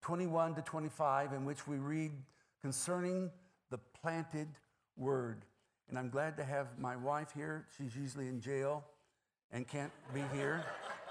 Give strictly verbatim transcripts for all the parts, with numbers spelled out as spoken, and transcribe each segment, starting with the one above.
twenty-one to twenty-five, in which we read concerning the planted word. And I'm glad to have my wife here. She's usually in jail and can't be here.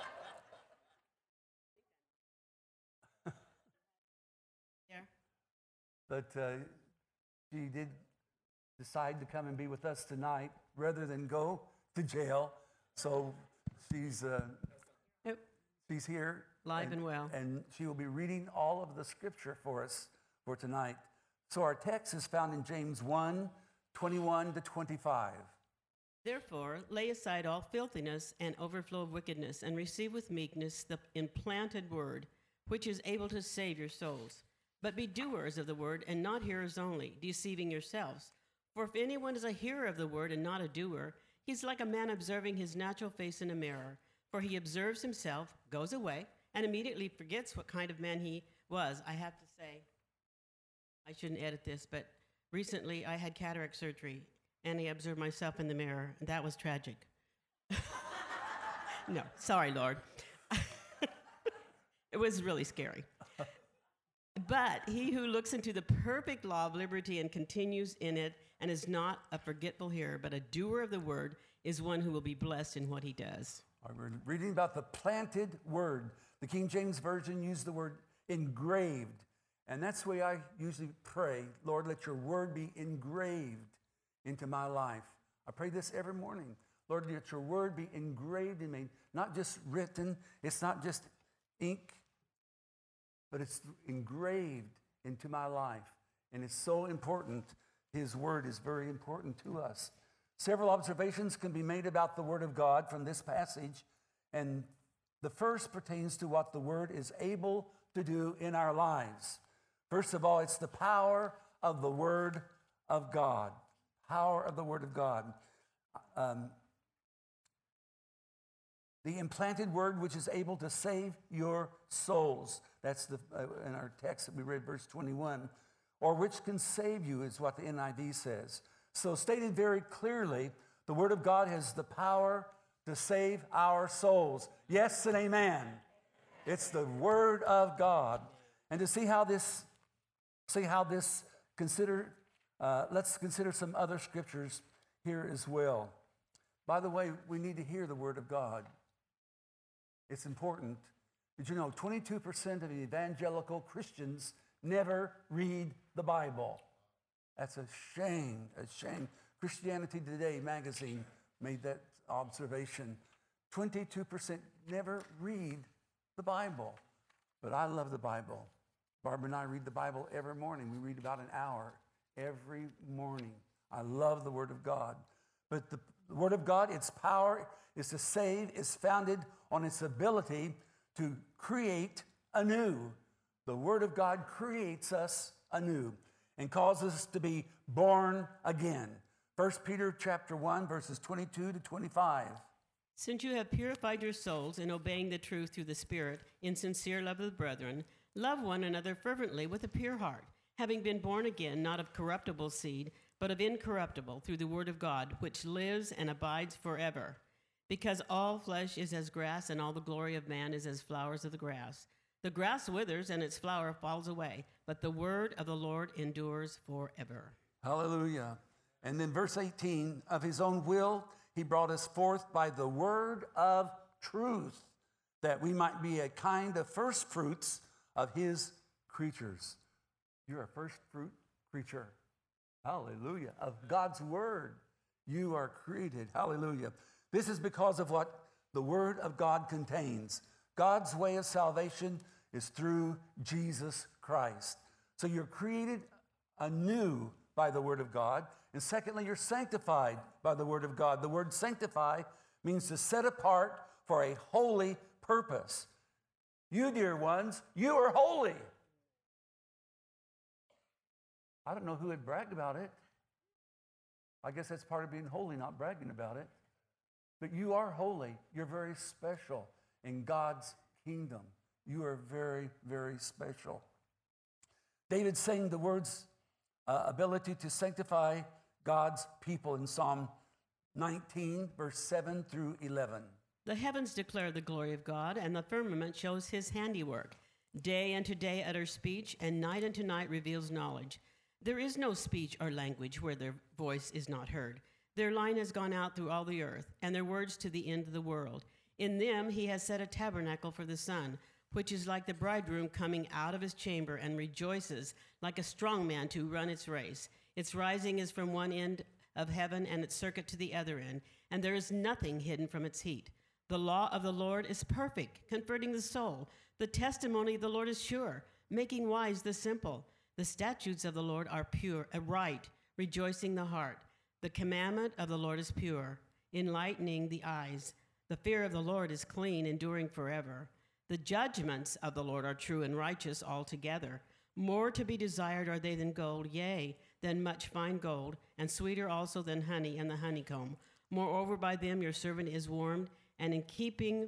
Yeah. But uh, she did decide to come and be with us tonight rather than go to jail. So she's uh, Yep. she's here. Live and, and well. And she will be reading all of the scripture for us for tonight. So our text is found in James one, twenty-one to twenty-five. Therefore, lay aside all filthiness and overflow of wickedness, and receive with meekness the implanted word, which is able to save your souls. But be doers of the word, and not hearers only, deceiving yourselves. For if anyone is a hearer of the word and not a doer, he's like a man observing his natural face in a mirror. For he observes himself, goes away, and immediately forgets what kind of man he was. I have to say, I shouldn't edit this, but recently I had cataract surgery, and I observed myself in the mirror, and that was tragic. No, sorry, Lord. It was really scary. But he who looks into the perfect law of liberty and continues in it, and is not a forgetful hearer, but a doer of the word, is one who will be blessed in what he does. All right, we're reading about the planted word. The King James Version used the word engraved. And that's the way I usually pray. Lord, let your word be engraved into my life. I pray this every morning. Lord, let your word be engraved in me, not just written. It's not just ink, but it's engraved into my life. And it's so important. His word is very important to us. Several observations can be made about the word of God from this passage. And the first pertains to what the word is able to do in our lives. First of all, it's the power of the word of God. Power of the word of God. Um, the implanted word which is able to save your souls. That's the uh, in our text that we read, verse twenty-one. Or which can save you is what the N I V says. So stated very clearly, the word of God has the power to save our souls. Yes and amen. It's the word of God. And to see how this, see how this consider, uh, let's consider some other scriptures here as well. By the way, we need to hear the word of God. It's important. Did you know twenty-two percent of evangelical Christians never read the Bible? That's a shame, a shame. Christianity Today magazine made that observation. twenty-two percent never read the Bible. But I love the Bible. Barbara and I read the Bible every morning. We read about an hour every morning. I love the Word of God. But the Word of God, its power is to save, is founded on its ability to create anew. The Word of God creates us anew and causes us to be born again. First Peter chapter one, verses twenty-two to twenty-five. Since you have purified your souls in obeying the truth through the Spirit in sincere love of the brethren, love one another fervently with a pure heart, having been born again, not of corruptible seed, but of incorruptible, through the word of God, which lives and abides forever. Because all flesh is as grass, and all the glory of man is as flowers of the grass. The grass withers, and its flower falls away, but the word of the Lord endures forever. Hallelujah. And then verse eighteen, of his own will, he brought us forth by the word of truth, that we might be a kind of first fruits of his creatures. You're a first fruit creature. Hallelujah. Of God's word, you are created. Hallelujah. This is because of what the word of God contains. God's way of salvation is through Jesus Christ. So you're created anew by the word of God. And secondly, you're sanctified by the word of God. The word sanctify means to set apart for a holy purpose. You, dear ones, you are holy. I don't know who had bragged about it. I guess that's part of being holy, not bragging about it. But you are holy. You're very special in God's kingdom. You are very, very special. David sang the words, uh, ability to sanctify God's people in Psalm nineteen, verse seven through eleven. The heavens declare the glory of God, and the firmament shows his handiwork. Day unto day utters speech, and night unto night reveals knowledge. There is no speech or language where their voice is not heard. Their line has gone out through all the earth, and their words to the end of the world. In them he has set a tabernacle for the sun, which is like the bridegroom coming out of his chamber, and rejoices like a strong man to run its race. Its rising is from one end of heaven, and its circuit to the other end, and there is nothing hidden from its heat. The law of the Lord is perfect, comforting the soul. The testimony of the Lord is sure, making wise the simple. The statutes of the Lord are pure, uh, right, rejoicing the heart. The commandment of the Lord is pure, enlightening the eyes. The fear of the Lord is clean, enduring forever. The judgments of the Lord are true and righteous altogether. More to be desired are they than gold, yea, than much fine gold, and sweeter also than honey and the honeycomb. Moreover, by them your servant is warmed, and in keeping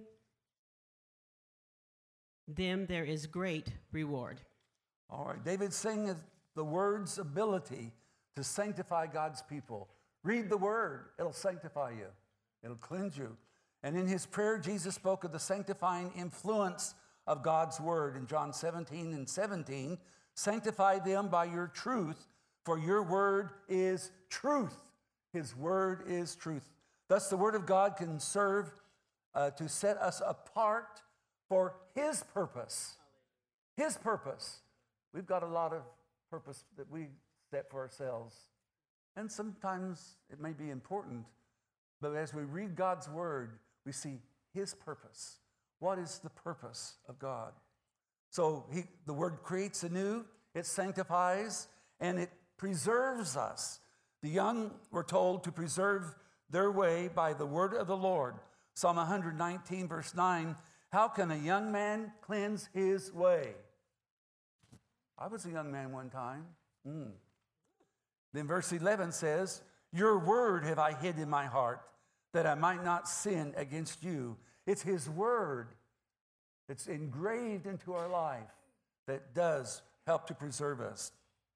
them there is great reward. All right, David singeth the word's ability to sanctify God's people. Read the word, it'll sanctify you, it'll cleanse you. And in his prayer, Jesus spoke of the sanctifying influence of God's word in John seventeen and seventeen. Sanctify them by your truth, for your word is truth. His word is truth. Thus, the word of God can serve uh, to set us apart for his purpose. His purpose. We've got a lot of purpose that we set for ourselves. And sometimes it may be important, but as we read God's word, we see his purpose. What is the purpose of God? So he, the word creates anew, it sanctifies, and it preserves us. The young were told to preserve their way by the word of the Lord. Psalm one nineteen, verse nine, how can a young man cleanse his way? I was a young man one time. Mm. Then verse eleven says, your word have I hid in my heart, that I might not sin against you. It's his word. It's engraved into our life that does help to preserve us.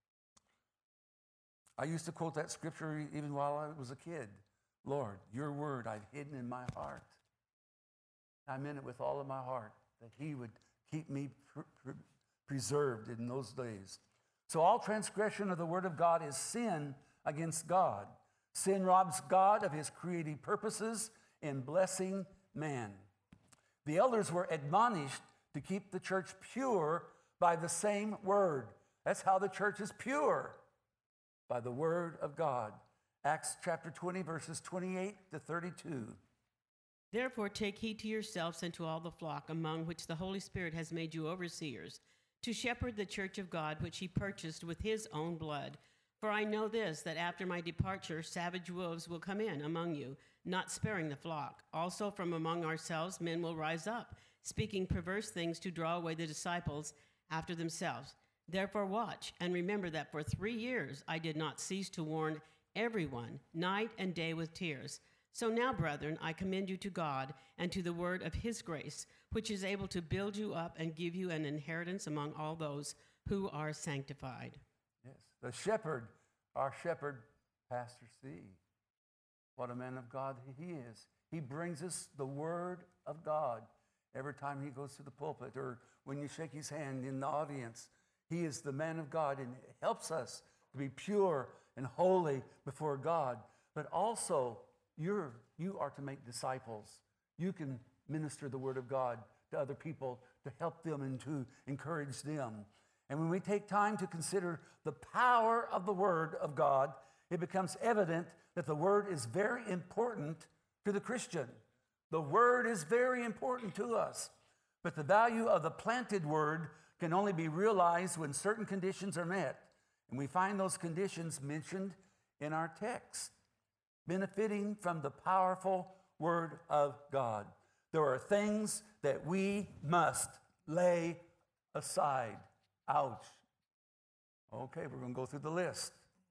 I used to quote that scripture even while I was a kid. Lord, your word I've hidden in my heart. I meant it with all of my heart, that he would keep me pr- pr- preserved in those days. So all transgression of the word of God is sin against God. Sin robs God of his creative purposes in blessing man. The elders were admonished to keep the church pure by the same word. That's how the church is pure, by the word of God. Acts chapter twenty, verses twenty-eight to thirty-two. Therefore take heed to yourselves and to all the flock among which the Holy Spirit has made you overseers, to shepherd the church of God, which he purchased with his own blood. For I know this, that after my departure savage wolves will come in among you, not sparing the flock. Also from among ourselves men will rise up, speaking perverse things to draw away the disciples after themselves. Therefore watch, and remember that for three years I did not cease to warn everyone, night and day with tears. So now, brethren, I commend you to God and to the word of his grace, which is able to build you up and give you an inheritance among all those who are sanctified. Yes, the shepherd, our shepherd, Pastor C. What a man of God he is. He brings us the word of God every time he goes to the pulpit, or when you shake his hand in the audience. He is the man of God and helps us to be pure and holy before God. But also, you're, you are to make disciples. You can minister the word of God to other people to help them and to encourage them. And when we take time to consider the power of the word of God, it becomes evident that the word is very important to the Christian. The word is very important to us. But the value of the planted word can only be realized when certain conditions are met. And we find those conditions mentioned in our text. Benefiting from the powerful word of God. There are things that we must lay aside. Ouch. Okay, we're going to go through the list.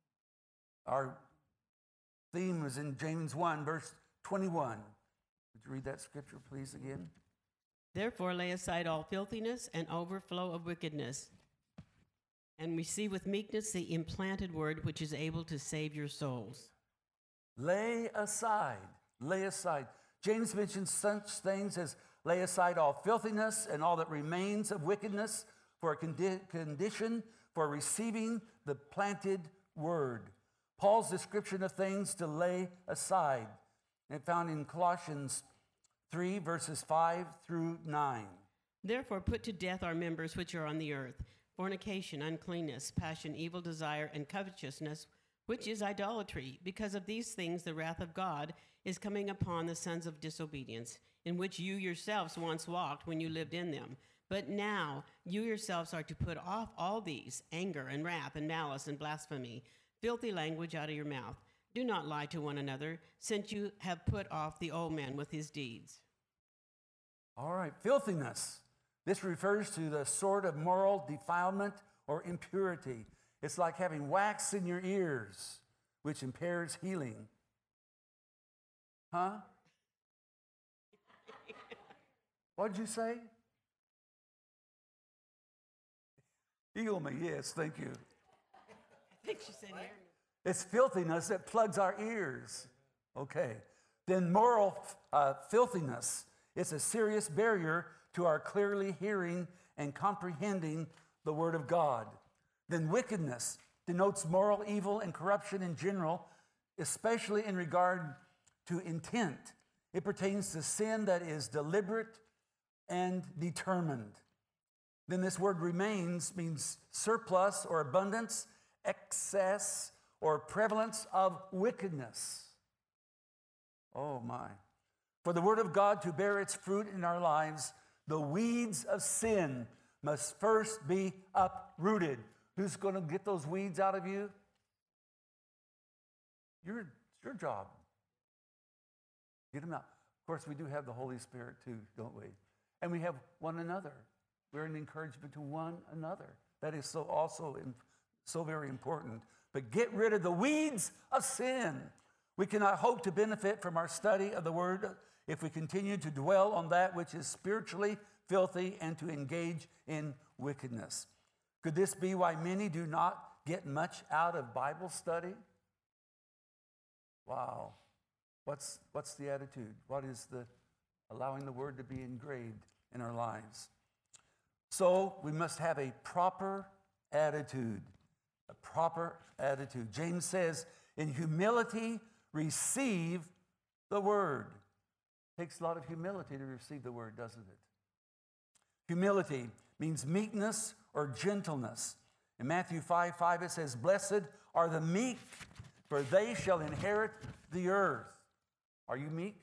Our theme was in James one, verse twenty-one. Would you read that scripture, please, again? Therefore lay aside all filthiness and overflow of wickedness, and receive with meekness the implanted word which is able to save your souls. Lay aside, lay aside. James mentions such things as lay aside all filthiness and all that remains of wickedness, for a condi- condition for receiving the planted word. Paul's description of things to lay aside, and found in Colossians three, verses five through nine. Therefore put to death our members which are on the earth, fornication, uncleanness, passion, evil desire, and covetousness, which is idolatry. Because of these things the wrath of God is coming upon the sons of disobedience, in which you yourselves once walked when you lived in them. But now you yourselves are to put off all these, anger and wrath and malice and blasphemy, filthy language out of your mouth. Do not lie to one another, since you have put off the old man with his deeds. All right, filthiness. This refers to the sort of moral defilement or impurity. It's like having wax in your ears, which impairs healing. Huh? What'd you say? Heal me, yes, thank you. I think she said hear me. It's filthiness that plugs our ears. Okay. Then moral uh, filthiness. It's a serious barrier to our clearly hearing and comprehending the Word of God. Then wickedness denotes moral evil and corruption in general, especially in regard to intent. It pertains to sin that is deliberate and determined. Then this word remains means surplus or abundance, excess, or prevalence of wickedness. Oh my. For the Word of God to bear its fruit in our lives, the weeds of sin must first be uprooted. Who's going to get those weeds out of you? Your, it's your job. Get them out. Of course, we do have the Holy Spirit too, don't we? And we have one another. We're an encouragement to one another. That is so also in, so very important. But get rid of the weeds of sin. We cannot hope to benefit from our study of the Word if we continue to dwell on that which is spiritually filthy and to engage in wickedness. Could this be why many do not get much out of Bible study? Wow. What's, what's the attitude? What is the allowing the Word to be engraved in our lives? So we must have a proper attitude. A proper attitude. James says, in humility, receive the Word. It takes a lot of humility to receive the Word, doesn't it? Humility means meekness or gentleness. In Matthew five five, it says, blessed are the meek, for they shall inherit the earth. Are you meek?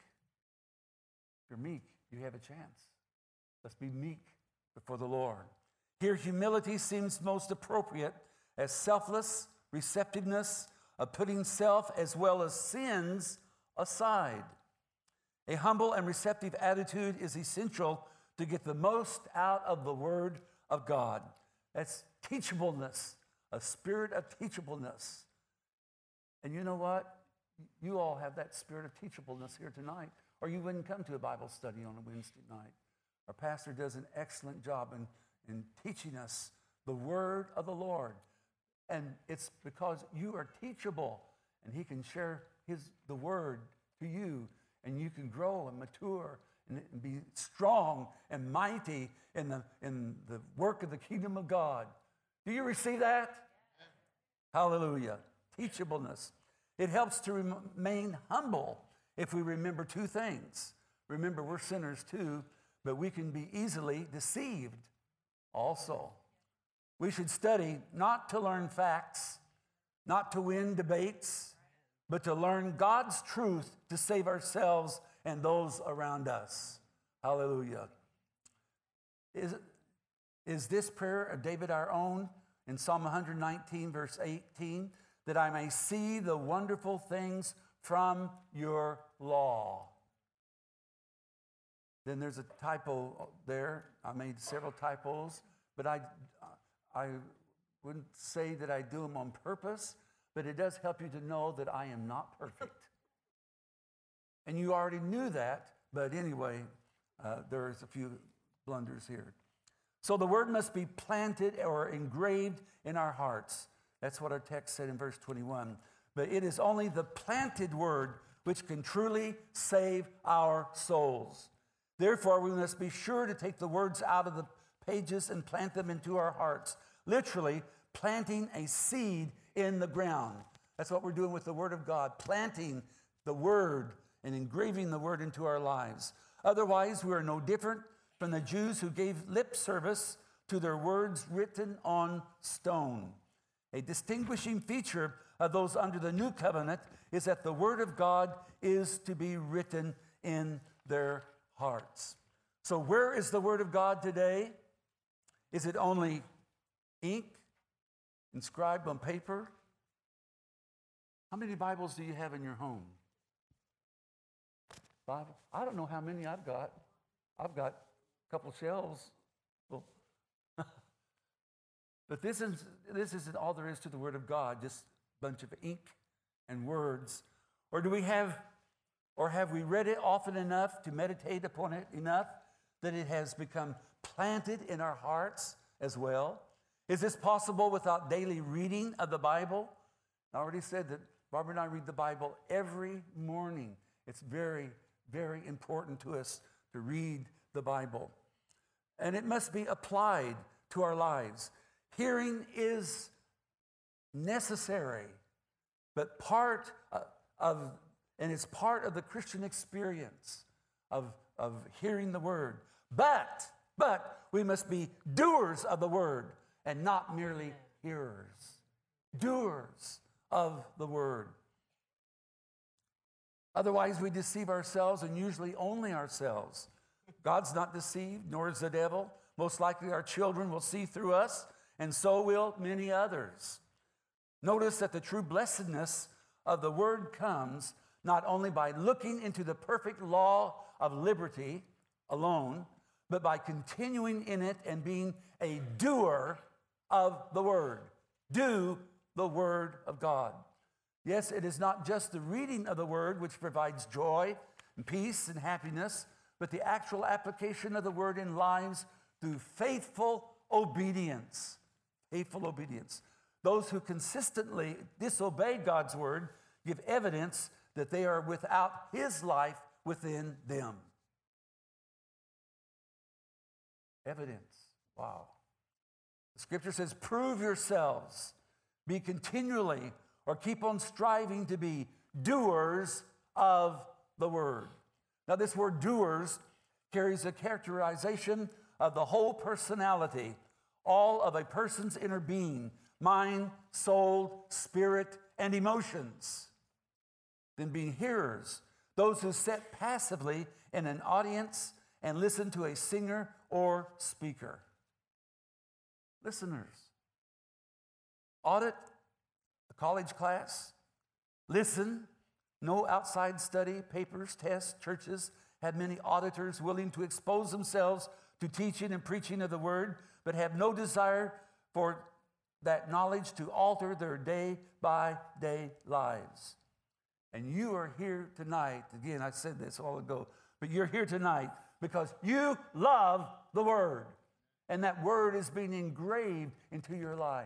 If you're meek, you have a chance. Let's be meek before the Lord. Here, humility seems most appropriate as selfless receptiveness of putting self as well as sins aside. A humble and receptive attitude is essential to get the most out of the Word of God. That's teachableness, a spirit of teachableness. And you know what? You all have that spirit of teachableness here tonight, or you wouldn't come to a Bible study on a Wednesday night. Our pastor does an excellent job in, in teaching us the Word of the Lord. And it's because you are teachable, and he can share his the Word to you, and you can grow and mature and, and be strong and mighty in the, in the work of the kingdom of God. Do you receive that? Yes. Hallelujah. Teachableness. It helps to remain humble if we remember two things. Remember, we're sinners too, but we can be easily deceived also. We should study not to learn facts, not to win debates, but to learn God's truth to save ourselves and those around us. Hallelujah. Is, is this prayer of David our own in Psalm one nineteen, verse eighteen, that I may see the wonderful things from your law? Then there's a typo there. I made several typos, but I, I wouldn't say that I do them on purpose, but it does help you to know that I am not perfect. And you already knew that, but anyway, uh, there's a few blunders here. So the word must be planted or engraved in our hearts. That's what our text said in verse twenty-one. But it is only the planted word which can truly save our souls. Therefore, we must be sure to take the words out of the pages and plant them into our hearts. Literally, planting a seed in the ground. That's what we're doing with the Word of God, planting the Word and engraving the Word into our lives. Otherwise, we are no different from the Jews who gave lip service to their words written on stone. A distinguishing feature of those under the new covenant is that the Word of God is to be written in their hearts. So where is the Word of God today? Is it only ink inscribed on paper? How many Bibles do you have in your home? Bible? I don't know how many I've got. I've got a couple shelves. Well, but this, is, this isn't all there is to the Word of God, just a bunch of ink and words. Or do we have, or have we read it often enough to meditate upon it enough that it has become planted in our hearts as well? Is this possible without daily reading of the Bible? I already said that Barbara and I read the Bible every morning. It's very, very important to us to read the Bible. And it must be applied to our lives. Hearing is necessary, but part of, and it's part of the Christian experience of, of hearing the Word. But, but we must be doers of the Word and not merely hearers. Doers of the Word. Otherwise, we deceive ourselves, and usually only ourselves. God's not deceived, nor is the devil. Most likely our children will see through us, and so will many others. Notice that the true blessedness of the Word comes not only by looking into the perfect law of liberty alone, but by continuing in it and being a doer of the Word. Do the Word of God. Yes, it is not just the reading of the Word which provides joy and peace and happiness, but the actual application of the Word in lives through faithful obedience. Faithful obedience. Those who consistently disobey God's Word give evidence that they are without His life within them. Evidence. Wow. The Scripture says, prove yourselves. Be continually or keep on striving to be doers of the Word. Now, this word doers carries a characterization of the whole personality, all of a person's inner being, mind, soul, spirit, and emotions. Then being hearers, those who sit passively in an audience and listen to a singer or speaker. Listeners. Audit a college class. Listen. No outside study, papers, tests, churches have many auditors willing to expose themselves to teaching and preaching of the Word, but have no desire for that knowledge to alter their day-by-day lives. And you are here tonight. Again, I said this a while ago, but you're here tonight because you love the Word. And that Word is being engraved into your life.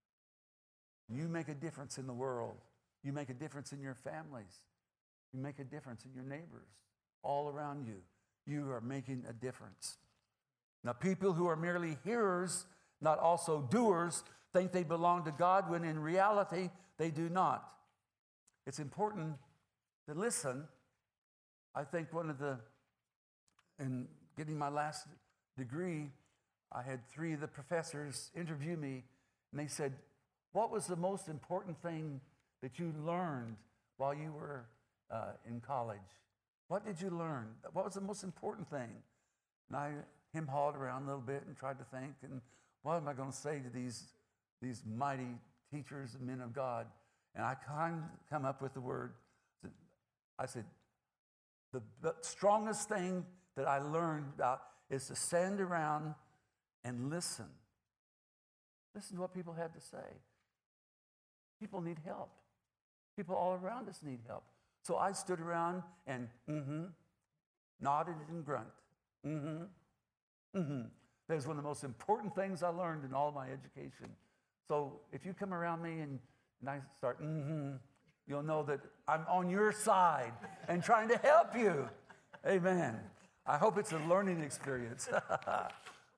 You make a difference in the world. You make a difference in your families. You make a difference in your neighbors all around you. You are making a difference. Now, people who are merely hearers, not also doers, think they belong to God when in reality they do not. It's important to listen. I think one of the, in getting my last degree, I had three of the professors interview me, and they said, what was the most important thing that you learned while you were uh, in college? What did you learn? What was the most important thing? And I hem-hawed around a little bit and tried to think, and what am I going to say to these, these mighty teachers and men of God? And I kind of come up with the word. I said, the, the strongest thing that I learned about is to stand around and listen. Listen to what people have to say. People need help. People all around us need help. So I stood around and mm-hmm, nodded and grunted. Mm-hmm, mm-hmm. That was one of the most important things I learned in all my education. So if you come around me and, and I start mm-hmm, you'll know that I'm on your side and trying to help you. Amen. I hope it's a learning experience.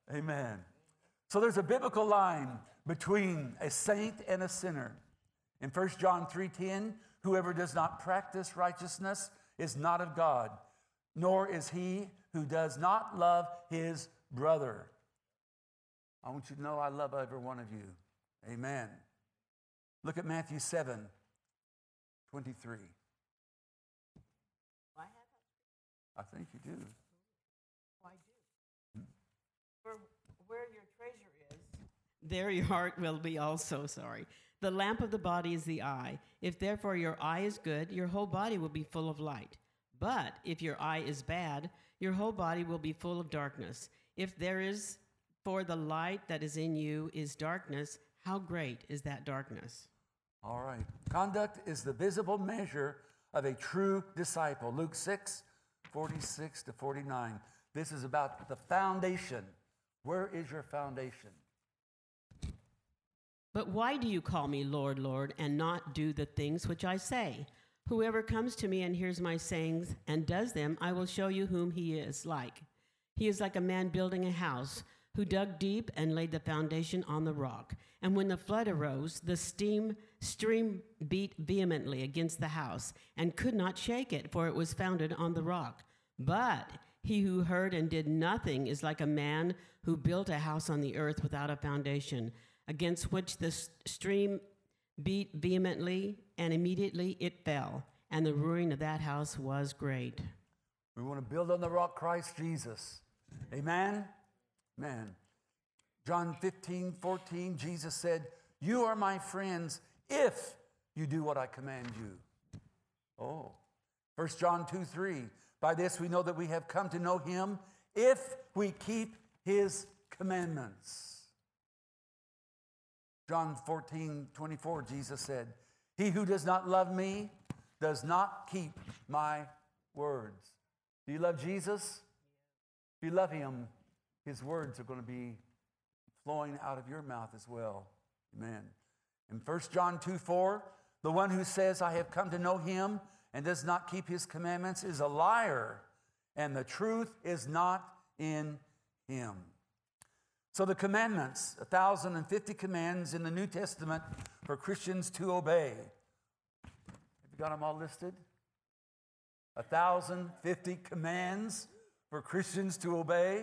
Amen. So there's a biblical line between a saint and a sinner. In First John three ten, whoever does not practice righteousness is not of God, nor is he who does not love his brother. I want you to know I love every one of you. Amen. Look at Matthew seven twenty-three. I have I think you do. Oh, I do. For where your treasure is, there your heart will be also, sorry. The lamp of the body is the eye. If therefore your eye is good, your whole body will be full of light. But if your eye is bad, your whole body will be full of darkness. If there is, for the light that is in you is darkness, how great is that darkness? All right. Conduct is the visible measure of a true disciple. Luke six, forty-six to forty-nine. This is about the foundation. Where is your foundation? But why do you call me Lord, Lord, and not do the things which I say? Whoever comes to me and hears my sayings and does them, I will show you whom he is like. He is like a man building a house, who dug deep and laid the foundation on the rock. And when the flood arose, the steam stream beat vehemently against the house and could not shake it, for it was founded on the rock. But he who heard and did nothing is like a man who built a house on the earth without a foundation, against which the stream beat vehemently, and immediately it fell, and the ruin of that house was great. We want to build on the rock, Christ Jesus. Amen? Amen. John fifteen, fourteen, Jesus said, you are my friends if you do what I command you. Oh. First John two, three, by this we know that we have come to know him if we keep his commandments. John fourteen, twenty-four, Jesus said, he who does not love me does not keep my words. Do you love Jesus? If you love him, his words are going to be flowing out of your mouth as well. Amen. In First John two, four, the one who says, I have come to know him and does not keep his commandments is a liar, and the truth is not in him. So the commandments, one thousand fifty commands in the New Testament for Christians to obey. Have you got them all listed? one thousand fifty commands for Christians to obey.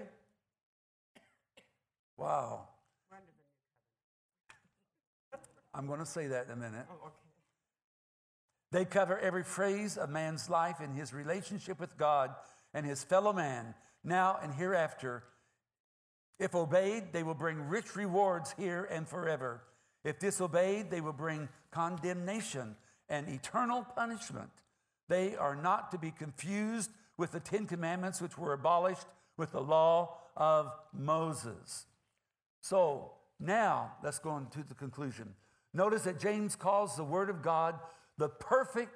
Wow. I'm going to say that in a minute. Oh, okay. They cover every phrase of man's life in his relationship with God and his fellow man, now and hereafter. If obeyed, they will bring rich rewards here and forever. If disobeyed, they will bring condemnation and eternal punishment. They are not to be confused with the Ten Commandments, which were abolished with the law of Moses. So now let's go into the conclusion. Notice that James calls the Word of God the perfect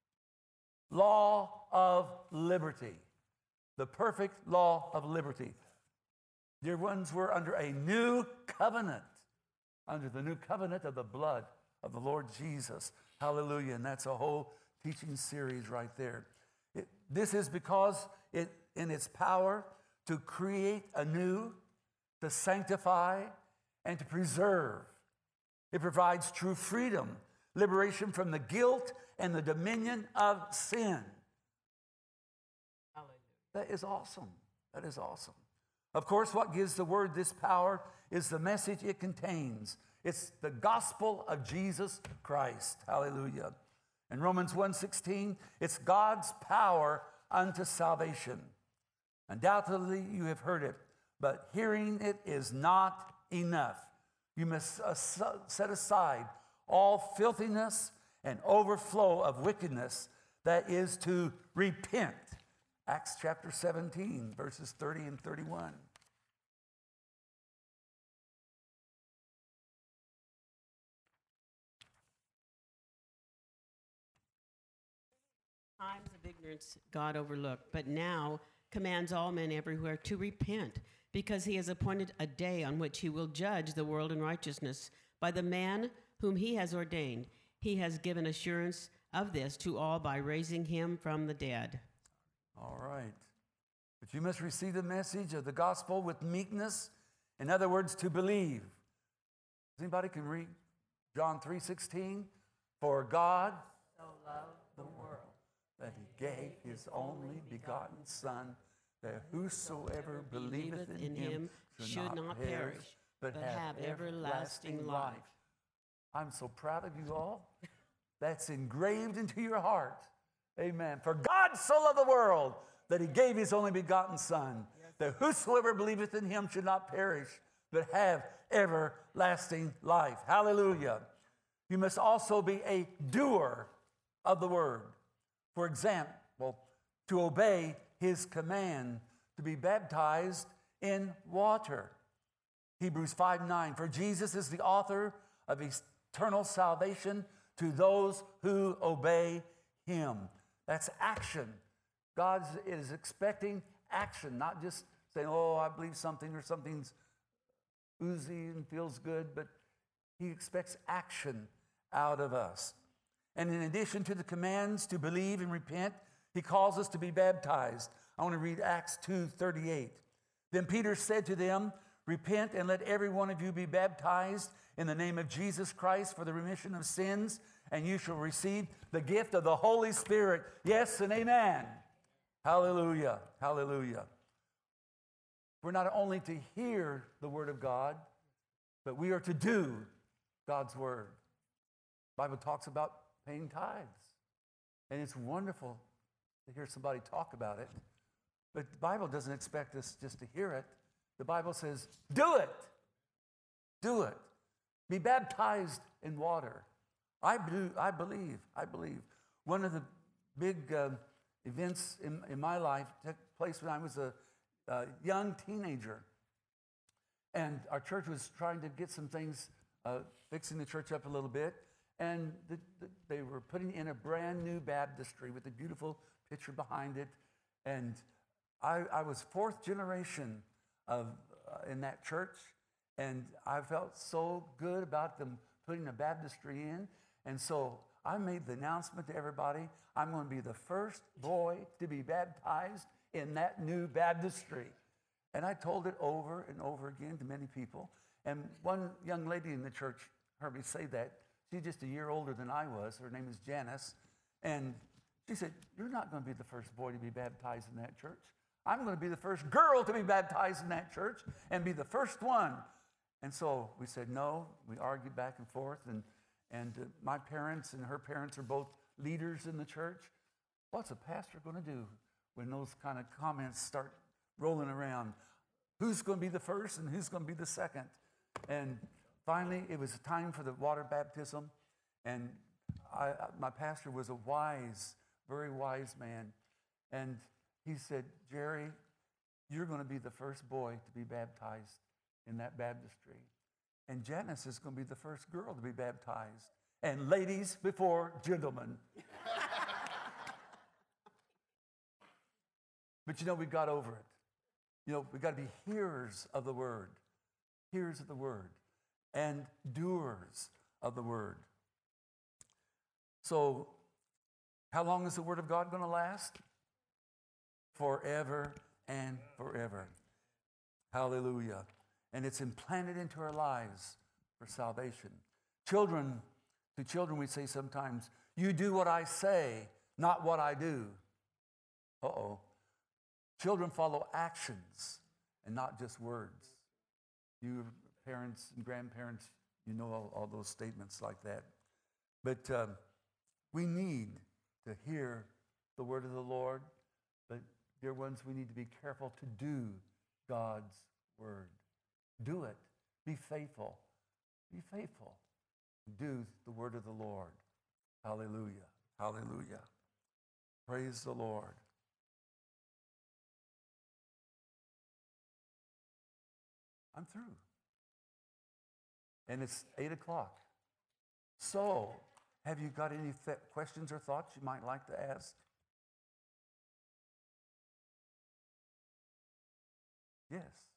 law of liberty. The perfect law of liberty. Dear ones, we're under a new covenant, under the new covenant of the blood of the Lord Jesus. Hallelujah. And that's a whole teaching series right there. It, this is because it, in its power to create anew, to sanctify, and to preserve. It provides true freedom, liberation from the guilt and the dominion of sin. Hallelujah. That is awesome. That is awesome. Of course, what gives the word this power is the message it contains. It's the gospel of Jesus Christ. Hallelujah. In Romans one sixteen, it's God's power unto salvation. Undoubtedly, you have heard it, but hearing it is not enough. You must uh, set aside all filthiness and overflow of wickedness, that is to repent. Acts chapter seventeen, verses thirty and thirty-one. Times of ignorance God overlooked, but now commands all men everywhere to repent, because he has appointed a day on which he will judge the world in righteousness by the man whom he has ordained. He has given assurance of this to all by raising him from the dead. All right. But you must receive the message of the gospel with meekness In other words, to believe. Anybody can read John three sixteen? For God so loved the world that he gave his only begotten Son, that whosoever believeth in him should not perish, but have everlasting life. I'm so proud of you all. That's engraved into your heart. Amen. For God so loved the world that he gave his only begotten Son, that whosoever believeth in him should not perish, but have everlasting life. Hallelujah. You must also be a doer of the word. For example, to obey his command to be baptized in water. Hebrews five nine, for Jesus is the author of eternal salvation to those who obey him. That's action. God is expecting action, not just saying, oh, I believe something or something's oozy and feels good, but he expects action out of us. And in addition to the commands to believe and repent, he calls us to be baptized. I want to read Acts two thirty-eight. Then Peter said to them, repent and let every one of you be baptized in the name of Jesus Christ for the remission of sins, and you shall receive the gift of the Holy Spirit. Yes and amen. Hallelujah. Hallelujah. We're not only to hear the word of God, but we are to do God's word. The Bible talks about paying tithes. And it's wonderful to hear somebody talk about it. But the Bible doesn't expect us just to hear it. The Bible says, do it. Do it. Be baptized in water. I, do, I believe, I believe. One of the big uh, events in, in my life took place when I was a, a young teenager. And our church was trying to get some things, uh, fixing the church up a little bit. And the, the, they were putting in a brand new baptistry with a beautiful picture behind it. And I, I was fourth generation of uh, in that church. And I felt so good about them putting a baptistry in. And so I made the announcement to everybody, I'm going to be the first boy to be baptized in that new baptistry. And I told it over and over again to many people. And one young lady in the church heard me say that. She's just a year older than I was. Her name is Janice. And she said, you're not going to be the first boy to be baptized in that church. I'm going to be the first girl to be baptized in that church and be the first one. And so we said no. We argued back and forth. And, and uh, my parents and her parents are both leaders in the church. What's a pastor going to do when those kind of comments start rolling around? Who's going to be the first and who's going to be the second? And finally, it was time for the water baptism. And I, my pastor was a wise, very wise man. And he said, Jerry, you're going to be the first boy to be baptized in that baptistry. And Janice is going to be the first girl to be baptized. And ladies before gentlemen. But you know, we got over it. You know, we got to be hearers of the word. Hearers of the word. And doers of the word. So, how long is the word of God going to last? Forever and forever. Hallelujah. And it's implanted into our lives for salvation. Children, to children we say sometimes, you do what I say, not what I do. Uh-oh. Children follow actions and not just words. You parents and grandparents, you know all, all those statements like that. But um, we need to hear the word of the Lord. But dear ones, we need to be careful to do God's word. Do it. Be faithful. Be faithful. Do the word of the Lord. Hallelujah. Hallelujah. Praise the Lord. I'm through. And it's eight o'clock. So, have you got any th- questions or thoughts you might like to ask? Yes.